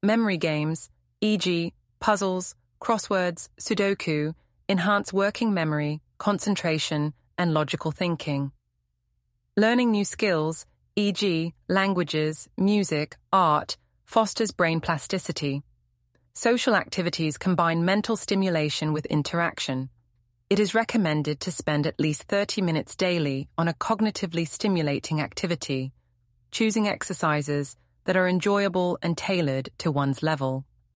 Memory games, e.g., puzzles, crosswords, Sudoku, enhance working memory, concentration, and logical thinking. Learning new skills, e.g., languages, music, art, fosters brain plasticity. Social activities combine mental stimulation with interaction. It is recommended to spend at least 30 minutes daily on a cognitively stimulating activity, choosing exercises that are enjoyable and tailored to one's level.